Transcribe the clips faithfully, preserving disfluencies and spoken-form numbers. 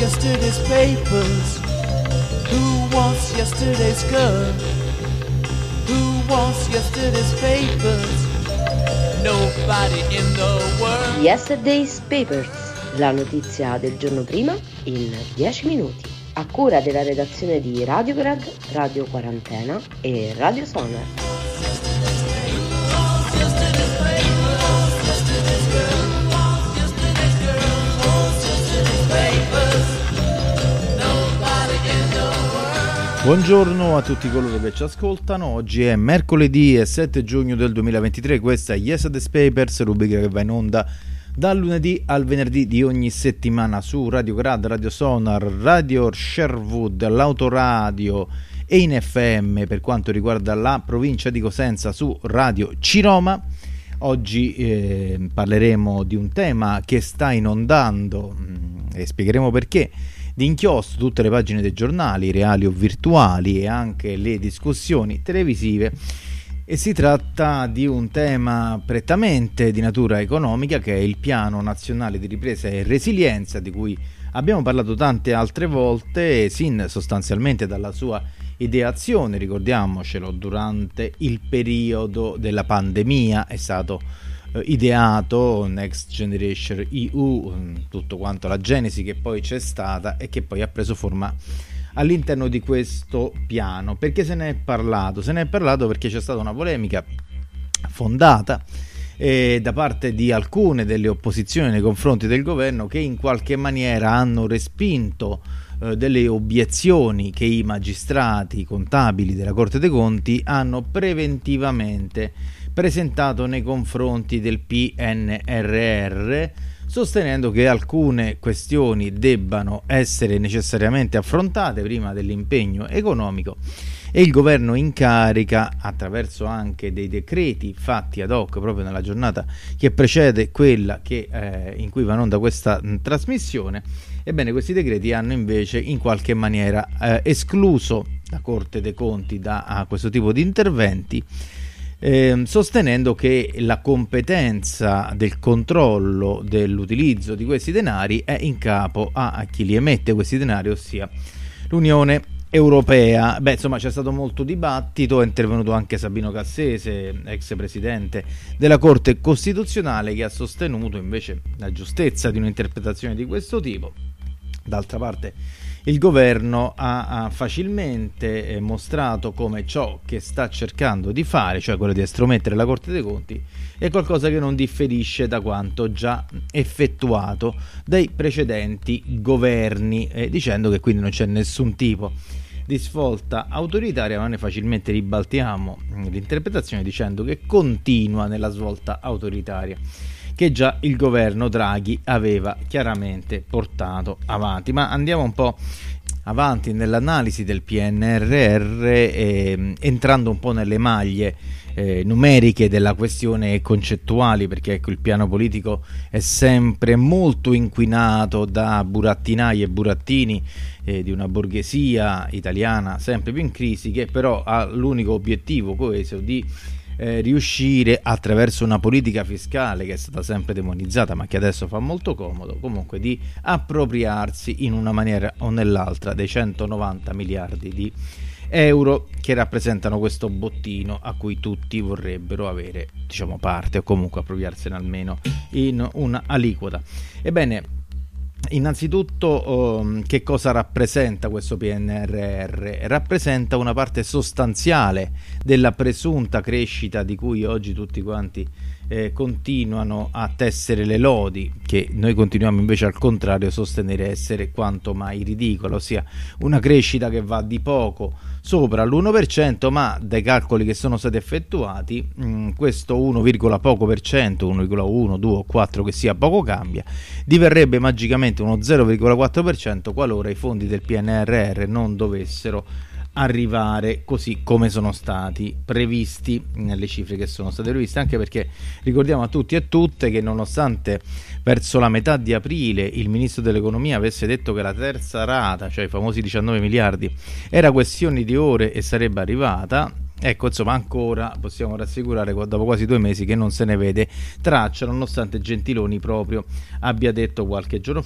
yesterday's papers? Who wants yesterday's girl? Who wants yesterday's papers? Nobody in the world. Yesterday's Papers, la notizia del giorno prima in dieci minuti. A cura della redazione di Radiograd, Radio Quarantena e Radio Sonar. Buongiorno a tutti coloro che ci ascoltano. Oggi è mercoledì sette giugno del duemilaventitré. Questa è Yesterday's Papers, rubrica che va in onda dal lunedì al venerdì di ogni settimana su Radio Grad, Radio Sonar, Radio Sherwood, l'Autoradio e in F M per quanto riguarda la provincia di Cosenza su Radio Ciroma. Oggi eh, parleremo di un tema che sta inondando mh, e spiegheremo perché di inchiostro tutte le pagine dei giornali, reali o virtuali, e anche le discussioni televisive. E si tratta di un tema prettamente di natura economica, che è il Piano Nazionale di Ripresa e Resilienza, di cui abbiamo parlato tante altre volte, sin sostanzialmente dalla sua ideazione, ricordiamocelo, durante il periodo della pandemia. È stato eh, ideato Next Generation E U, tutto quanto la genesi che poi c'è stata e che poi ha preso forma all'interno di questo piano. Perché se ne è parlato? Se ne è parlato perché c'è stata una polemica fondata eh, da parte di alcune delle opposizioni nei confronti del governo, che in qualche maniera hanno respinto eh, delle obiezioni che i magistrati contabili della Corte dei Conti hanno preventivamente presentato nei confronti del P N R R, sostenendo che alcune questioni debbano essere necessariamente affrontate prima dell'impegno economico, e il governo in carica, attraverso anche dei decreti fatti ad hoc proprio nella giornata che precede quella che, eh, in cui va in onda questa mh, trasmissione, ebbene questi decreti hanno invece in qualche maniera eh, escluso la Corte dei Conti da a questo tipo di interventi, Eh, sostenendo che la competenza del controllo dell'utilizzo di questi denari è in capo a, a chi li emette questi denari, ossia l'Unione Europea. Beh, insomma, c'è stato molto dibattito, è intervenuto anche Sabino Cassese, ex presidente della Corte Costituzionale, che ha sostenuto invece la giustezza di un'interpretazione di questo tipo. D'altra parte il governo ha, ha facilmente eh, mostrato come ciò che sta cercando di fare, cioè quello di estromettere la Corte dei Conti, è qualcosa che non differisce da quanto già effettuato dai precedenti governi, eh, dicendo che quindi non c'è nessun tipo di svolta autoritaria, ma noi facilmente ribaltiamo l'interpretazione dicendo che continua nella svolta autoritaria che già il governo Draghi aveva chiaramente portato avanti. Ma andiamo un po' avanti nell'analisi del P N R R, eh, entrando un po' nelle maglie eh, numeriche della questione e concettuali, perché ecco, il piano politico è sempre molto inquinato da burattinai e burattini eh, di una borghesia italiana sempre più in crisi, che però ha l'unico obiettivo coeso di Eh, riuscire, attraverso una politica fiscale che è stata sempre demonizzata ma che adesso fa molto comodo, comunque di appropriarsi in una maniera o nell'altra dei centonovanta miliardi di euro che rappresentano questo bottino a cui tutti vorrebbero avere, diciamo, parte, o comunque appropriarsene almeno in una aliquota. Ebbene, innanzitutto um, che cosa rappresenta questo P N R R? Rappresenta una parte sostanziale della presunta crescita di cui oggi tutti quanti eh, continuano a tessere le lodi, che noi continuiamo invece al contrario a sostenere essere quanto mai ridicola, ossia una crescita che va di poco sopra l'uno per cento, ma dai calcoli che sono stati effettuati mh, questo uno, poco per cento, uno virgola uno, due o quattro che sia, poco cambia, diverrebbe magicamente uno zero virgola quattro per cento qualora i fondi del P N R R non dovessero arrivare così come sono stati previsti nelle cifre che sono state previste, anche perché ricordiamo a tutti e tutte che nonostante verso la metà di aprile il ministro dell'economia avesse detto che la terza rata, cioè i famosi diciannove miliardi, era questione di ore e sarebbe arrivata, ecco, insomma, ancora possiamo rassicurare dopo quasi due mesi che non se ne vede traccia, nonostante Gentiloni proprio abbia detto qualche giorno fa,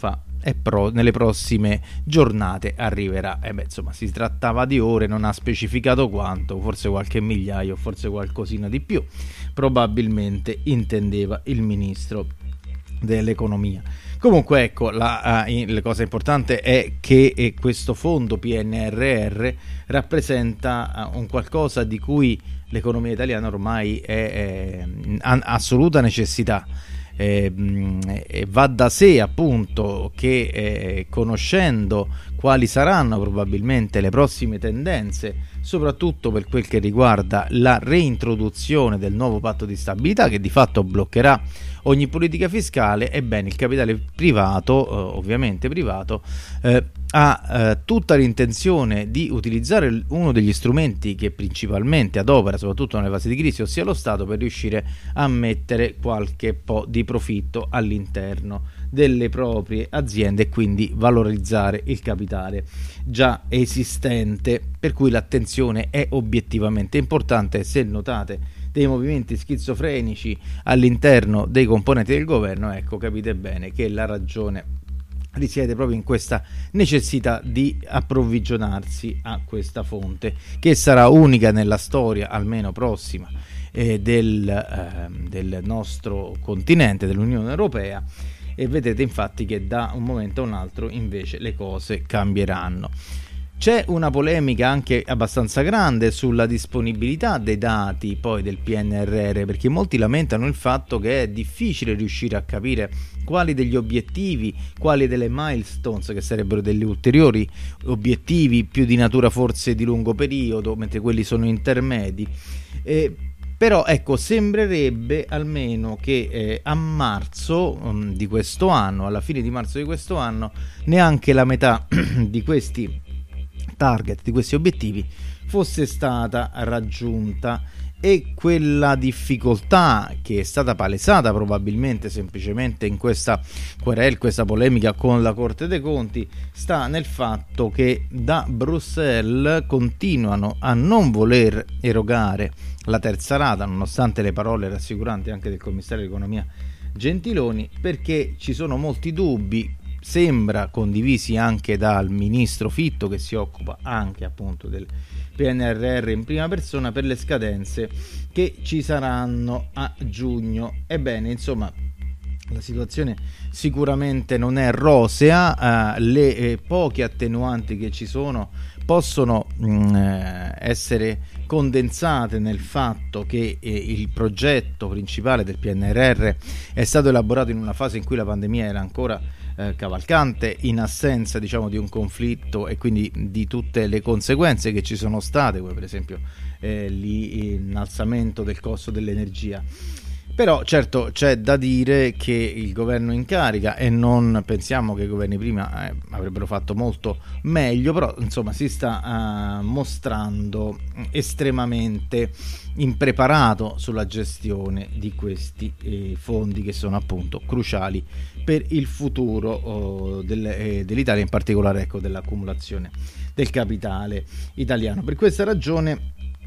e pro, nelle prossime giornate arriverà. E beh, insomma, si trattava di ore, non ha specificato quanto, forse qualche migliaio, forse qualcosina di più, probabilmente intendeva il ministro dell'economia. Comunque ecco, la, uh, la cosa importante è che eh, questo fondo P N R R rappresenta uh, un qualcosa di cui l'economia italiana ormai è, è ha assoluta necessità. Eh, eh, va da sé appunto che eh, conoscendo quali saranno probabilmente le prossime tendenze, soprattutto per quel che riguarda la reintroduzione del nuovo patto di stabilità che di fatto bloccherà ogni politica fiscale, ebbene il capitale privato, eh, ovviamente privato, eh, ha eh, tutta l'intenzione di utilizzare uno degli strumenti che principalmente adopera, soprattutto nelle fasi di crisi, ossia lo Stato, per riuscire a mettere qualche po' di profitto all'interno delle proprie aziende e quindi valorizzare il capitale già esistente, per cui l'attenzione è obiettivamente importante. Se notate dei movimenti schizofrenici all'interno dei componenti del governo, ecco, capite bene che la ragione risiede proprio in questa necessità di approvvigionarsi a questa fonte, che sarà unica nella storia, almeno prossima, eh, del, eh, del nostro continente, dell'Unione Europea, e vedete infatti che da un momento a un altro invece le cose cambieranno. C'è una polemica anche abbastanza grande sulla disponibilità dei dati poi del P N R R, perché molti lamentano il fatto che è difficile riuscire a capire quali degli obiettivi, quali delle milestones, che sarebbero degli ulteriori obiettivi più di natura forse di lungo periodo, mentre quelli sono intermedi. Eh, Però ecco, sembrerebbe almeno che eh, a marzo um, di questo anno, alla fine di marzo di questo anno, neanche la metà di questi target, di questi obiettivi, fosse stata raggiunta, e quella difficoltà che è stata palesata probabilmente semplicemente in questa querela, questa polemica con la Corte dei Conti, sta nel fatto che da Bruxelles continuano a non voler erogare la terza rata, nonostante le parole rassicuranti anche del commissario dell'economia Gentiloni, perché ci sono molti dubbi, sembra condivisi anche dal ministro Fitto, che si occupa anche appunto del P N R R in prima persona, per le scadenze che ci saranno a giugno. Ebbene, insomma, la situazione sicuramente non è rosea, eh, le eh, poche attenuanti che ci sono possono mh, essere condensate nel fatto che eh, il progetto principale del P N R R è stato elaborato in una fase in cui la pandemia era ancora eh, cavalcante, in assenza diciamo di un conflitto e quindi di tutte le conseguenze che ci sono state, come per esempio eh, l'innalzamento del costo dell'energia. Però certo c'è da dire che il governo in carica, e non pensiamo che i governi prima eh, avrebbero fatto molto meglio, però insomma si sta uh, mostrando estremamente impreparato sulla gestione di questi eh, fondi, che sono appunto cruciali per il futuro oh, del, eh, dell'Italia, in particolare ecco dell'accumulazione del capitale italiano. Per questa ragione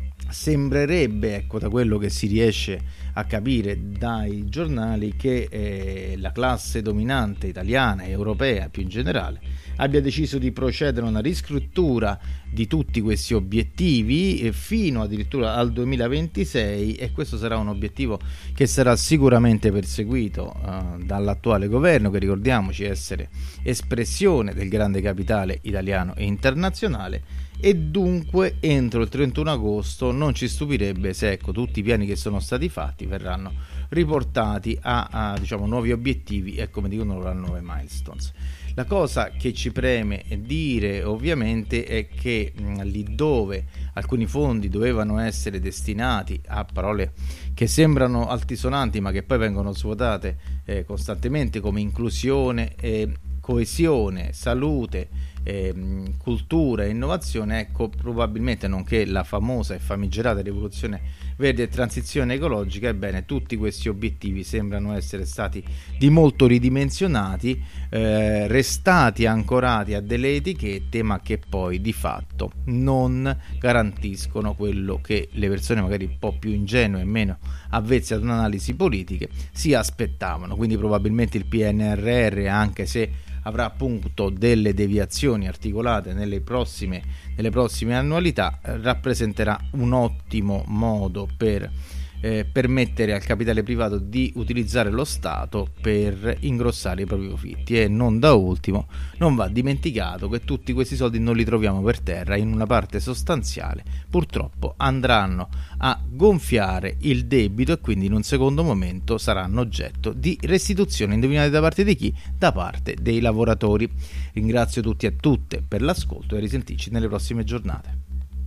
sembrerebbe, ecco, da quello che si riesce a capire dai giornali, che eh, la classe dominante italiana e europea più in generale abbia deciso di procedere a una riscrittura di tutti questi obiettivi eh, fino addirittura al duemilaventisei, e questo sarà un obiettivo che sarà sicuramente perseguito eh, dall'attuale governo, che ricordiamoci essere espressione del grande capitale italiano e internazionale. E dunque entro il trentuno agosto non ci stupirebbe se ecco tutti i piani che sono stati fatti verranno riportati a, a diciamo nuovi obiettivi e, come dicono loro, a nuove milestones. La cosa che ci preme dire ovviamente è che mh, lì dove alcuni fondi dovevano essere destinati a parole che sembrano altisonanti ma che poi vengono svuotate eh, costantemente, come inclusione, eh, coesione, salute, eh, cultura e innovazione, ecco, probabilmente, nonché la famosa e famigerata rivoluzione verde e transizione ecologica, ebbene tutti questi obiettivi sembrano essere stati di molto ridimensionati, eh, restati ancorati a delle etichette, ma che poi di fatto non garantiscono quello che le persone magari un po' più ingenue e meno avvezze ad analisi politiche si aspettavano. Quindi probabilmente il P N R R, anche se avrà appunto delle deviazioni articolate nelle prossime, nelle prossime annualità, rappresenterà un ottimo modo per Eh, permettere al capitale privato di utilizzare lo Stato per ingrossare i propri profitti. E non da ultimo non va dimenticato che tutti questi soldi non li troviamo per terra, in una parte sostanziale purtroppo andranno a gonfiare il debito e quindi in un secondo momento saranno oggetto di restituzione. Indovinate da parte di chi? Da parte dei lavoratori. Ringrazio tutti e tutte per l'ascolto e a risentirci nelle prossime giornate.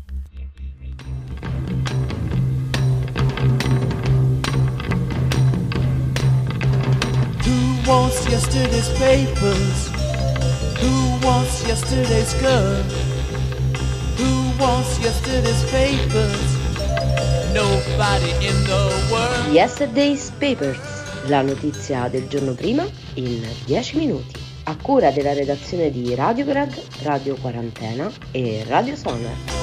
Who wants yesterday's papers? Who wants yesterday's girl? Who wants yesterday's papers? Nobody in the world. Yesterday's Papers, la notizia del giorno prima in dieci minuti. A cura della redazione di Radio Grad, Radio Quarantena e Radio Sonar.